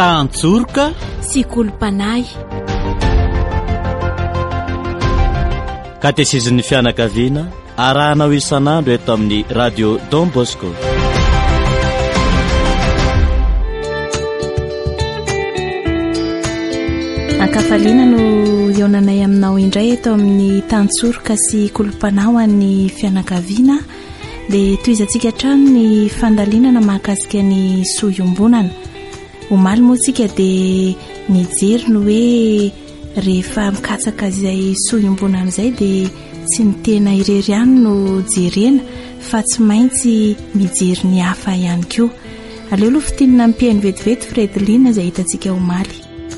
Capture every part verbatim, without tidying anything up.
tantsorika sy kolompanay. Katezizin'ny fianakaviana arahanao isan'andro eto amin'ny radio Don Bosco. Ankafaliana no ionanay aminao indray eto amin'ny tantsorika sy kolompanao an'ny fianakaviana. Dia toizantsika trano ny fandalinana mahakasika ny soiombonana. Omaly moa tsika dia nijery no hoe rehefa mikatsaka izay soiombonana izay dia tsy ny tena irery ihany no jerena fa tsy maintsy mijery ny hafa ihany koa. Aleo aloha fitinina mpihaino vetivety Fredolina izay hitantsika omaly.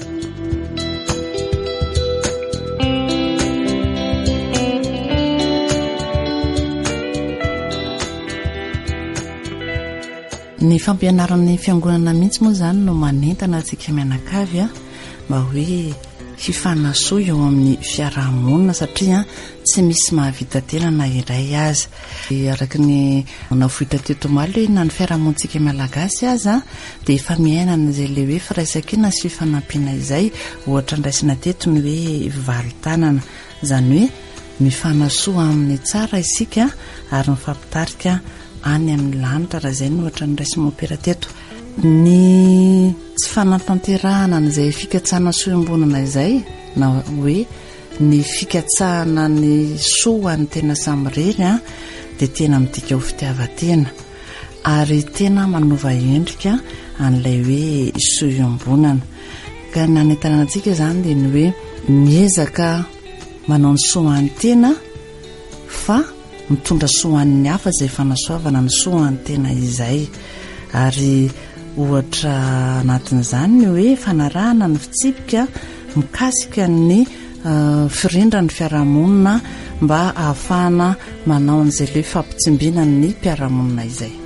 Ny fampianaran'ny fiangonana mihitsy moa zany no manentana antsika mianakavy a mba hoe fifanasoa eo amin'ny fiarahamonina satria tsy misy mahavita tena na iray aza. Araka ny navohitra teto omaly hoe na ny fiarahamonitsika malagasy aza dia efa miainana izay le hoe firaisan-kina sy fifanampiana izay ohatra ndraisina teto ny hoe valitanana, izany hoe mifanasoa amin'ny tsara isika ary mifampitarika any amin'ny lanitra raha izay no ohatra ny raisy mopera teto. Ny tsy fanatanterahana n'izay fikatsahana soiombonana izay na hoe ny fikatsahana ny soan'ny tena samirery a dia tena midika ho fitiavan-tena ary tena manova endrika an'ilay hoe soiombonana. Ka nanentanana antsika izany dia ny hoe miezaka manao ny soan'ny tena fa mitondra soan'ny hafa izay fanasoavana ny soan'ny tena izay. Ary ohatra anatin'izany ny hoe fanarahana ny fitsipika mikasika ny uh, firindran'ny fiarahamonina mba ahafahana manao an'izay le fampitsimbina ny mpiarahamonina izay.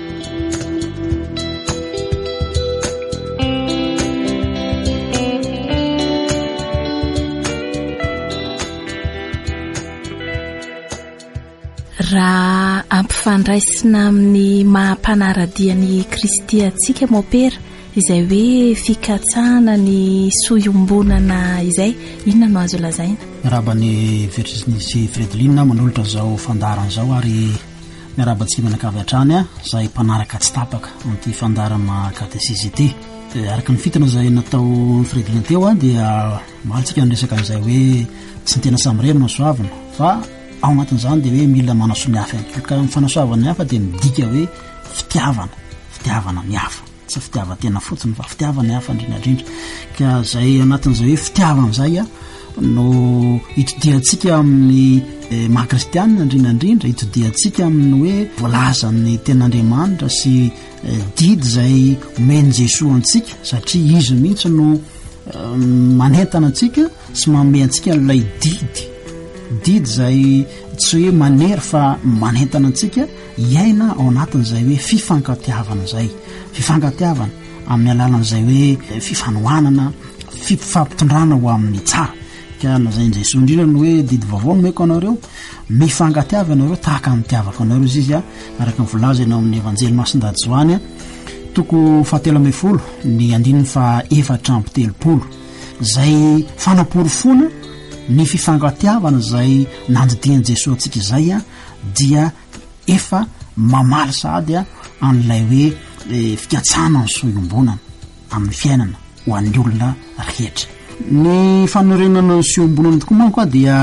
Raha ampifandraisina amin'ny mahampanaradian'ny Kristy antsika mopera izay hoe fikatsahana ny soiombonana izay, inona no azo lazaina? Miaraba ny Virginie Fredolina manolotra zao fandarana zao ary miarabantsika mianakavy hatrany a izay mpanaraka tsy tapaka amin'ity fandarana katesizity. Araka ny fitana izay natao Fredolina teo a dia malitsika ny resaka izay hoe tsy ny tena samirery no soavana fa ao anatin'izany dia hoe mila manasoa ny hafa ihany ka mifanasoavana ny hafa dia midika hoe fitiavana fitiavana ny hafa, tsy fitiavan-tena fotsiny fa fitiavana ny hafa indrindrandrindra. Ka izay anatin'izay hoe fitiavana izay a no itodiantsika amin'ny eh, mahakristianina indrindrandrindra, itodiantsika amin'ny hoe voalazan'ny ten'Andriamanitra sy eh, didy izay omeny Jesosy antsika satria izy mihitsy no eh, manentana antsika sy manome antsika ilay didy didy izay tsy hoe manery fa manentana antsika iaina ao anatin'izay hoe fifankatiavana izay, fifankatiavana amin'ny alalan'izay hoe fifanohanana, fifampitondrana ho amin'ny tsara. Ka lazain'i Jesosy indrindra no hoe didy vaovao no meko anareo, mifankatiavana anareo tahaka ny tiavako anareo izy a, araka ny volaza ianao amin'ny evanjely Masindady Joany a toko fahatelo ambin'ny folo ny andininy fa efatra amby telopolo izay fanaporofona ny fifankatiavana izay nandidian'i Jesosy antsika izay a dia efa mamaly sady a an'ilay hoe e, fikatsahana ny soiombonana amin'ny fiainana ho an'ny olona rehetra. Ny fanorenana ny soiombonana tokoa manko a dia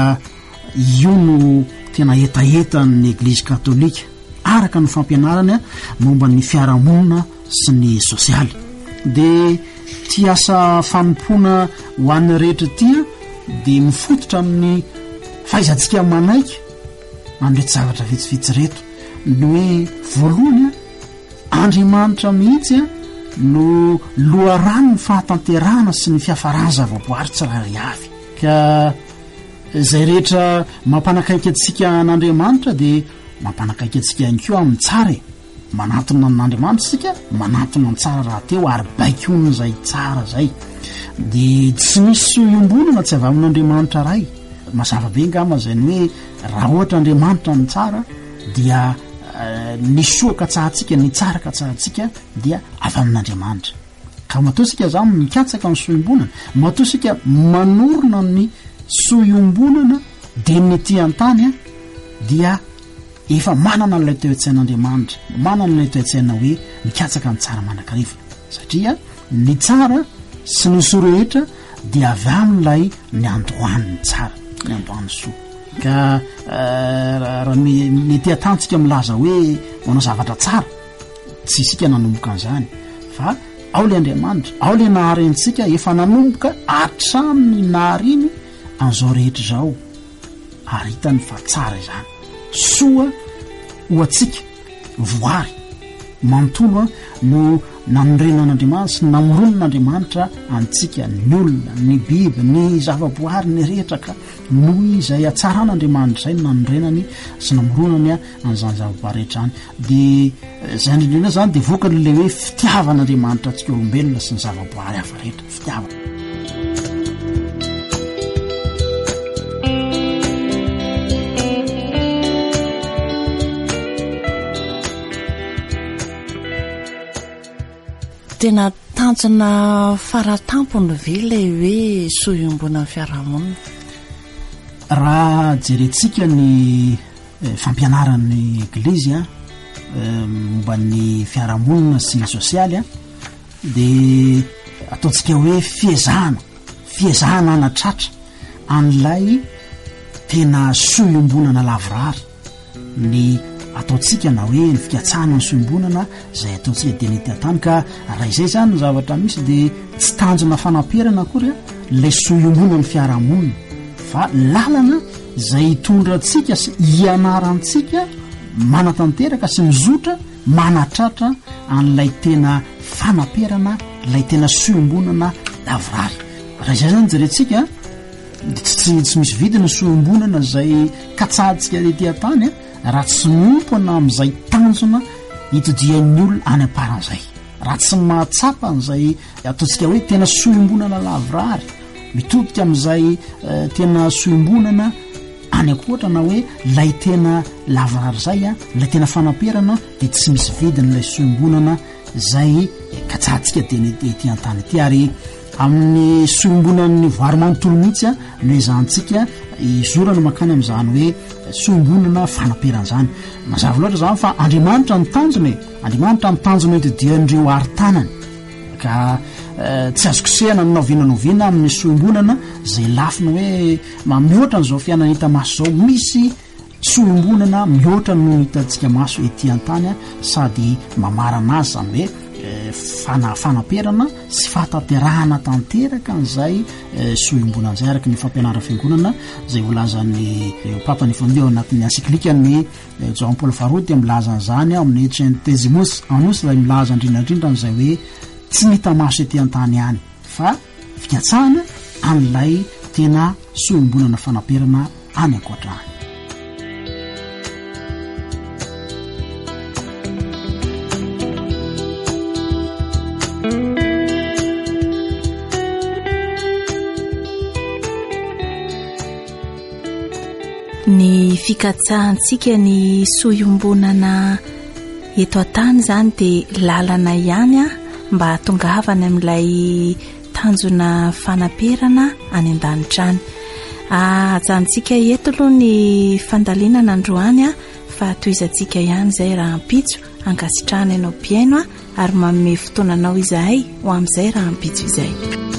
io no tena etaeta ny Eglizy Katolika araka ny fampianarana momba ny fiarahamonina sy ny sosialy. Dia ty asa fanompoana ho an'ny rehetra tia dia mifototra amin'ny fahaizantsika manaiky andreto zavatra vitsivitsy reto no hoe voalohany Andriamanitra mihitsy no loharano ny fahatanterahana sy ny fiafarana zavaboary tsirairay avy. Ka izay rehetra mampanakaiky antsika n'Andriamanitra dia mampanakaiky antsika ihany koa amin'ny tsara, manatona n'Andriamanitra sika manatona ny tsara raha teo ary baikona izay tsara zay. Dia tsy misy soiombonana tsy avy amin'Andriamanitra ray. Mazava be ngamba izany hoe raha ohatra Andriamanitra ny tsara dia uh, ny soa ka tsahantsika, ny tsara ka tsahantsika dia avy amin'Andriamanitra. ka matoasika zany mikatsaka ny soimbonana matoasika manorona ny soiombonana de ny ty antany a dia efa manana n'ilay toe-tsain'Andriamanitra manana n'ilay toe-tsaina hoe mikatsaka ny tsara manakariva satria ny tsara sy ny soa rehetra dia avy amin'ilay ny andohan'ny tsara ny andohan'ny soa ka raha mety atantsika milaza hoe manao zavatra tsara tsy isika nanomboka an'izany fa ao le Andriamanitra ao le naharentsika efa nanomboka atraminy nahariny an'izao rehetra zao ary hitany fa tsara izany soa ho atsika voary manontolo no nanondrenan'Andriamanitra sy namoronan'Andriamanitra antsika ny olona ny biby ny zavaboary ny rehetra ka noho izay atsaran'Andriamanitra zay nanondrenany sy namoronany an'izany zavaboary rehetra any de zay indrindrina zany de voaka n'le hoe fitiavan'Andriamanitra antsika olombelona sy ny zavaboary hafa rehetra fitiavana tena tanjona faratampony ve ilay hoe soiombona ny fiarahamonina raha jerentsika ny fampianaran'ny eglizy a momba ny fiarahamonina sy ny sosialy a de ataontsika hoe fiezahana fiezahana anatratra an'ilay tena soiombonana lavorary ny ataontsika na hoe ny fikatsahana ny soiombonana zay ataontsika de nety atany ka raha izay zany ny zavatra misy de tsy tanjona fanamperana akory a lay soiombonana ny fiarahamonina fa lalana zay hitondra antsika sy hianarantsika manatanteraka sy mizotra manatratra an'ilay tena fanamperana lay tena soiombonana lavorary raha izay zany jerentsika tsy tsy misy vidina soiombonana zay katsahaditsika ety atany a raha tsy miompana amin'izay tanjona hitodian'ny olona any am-paran'izay raha tsy mahatsapa an'izay ataontsika hoe tena soiombonana lavorary mitodika amin'izay uh, tena soiombonana any akoatra na hoe lay tena lavorary zay a lay tena fanamperana de tsy misy vidina lay soiombonana zay katsahaditsika de ety antany ety ary amin'ny soiombonan'ny voary manontolo mihitsy a no ezantsika izorana makany amin'izany hoe soiombonana fanamperan'izany mazava loatra zany fa Andriamanitra ny tanjony Andriamanitra ny tanjony etidian'ireo ari-tanany ka uh, tsy azoko sehana nanao vinanoviana amin'ny soiombonana zay lafina hoe mihoatra n'izao fiainana hita maso zao misy soiombonana mihoatra no hitantsika maso ety antany a sady mamarana azy zany hoe fana fanamperana sy fahataterahana tanteraka an'izay soiombonana zay araka ny fampianarana fiangonana zay volazan'ny papa ny fondeo anatin'ny encyclique-ny Jean Paul faharoa dia milaza an'izany amin'ny Centesimus Annus zay milaza indrindrandrindra n'izay hoe tsy nita maso ety antany ihany fa fikatsahana an'ilay tena soiombonana fanamperana any ankoatrany ny fikatsahantsika ny soiombonana eto an-tany zany de lalana ihany a mba hatongavana amin'ilay tanjona fanamperana any an-danitra any ajantsika eto aloha ny fandalinana androany a fa toizantsika ihany zay raha ampitso ankasitrahana ianao piaino a ary manome fotoananao izahay ho amin'izay raha ampitso izay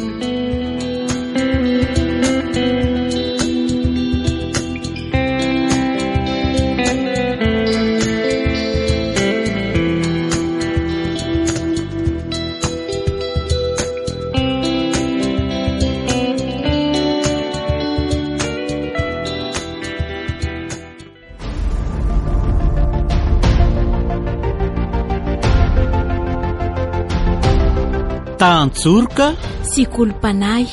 tantsorika sy kolompanay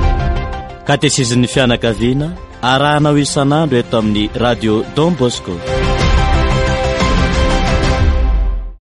katesizin'ny fianakaviana arahanao isan'andro eto amin'ny radio Don Bosco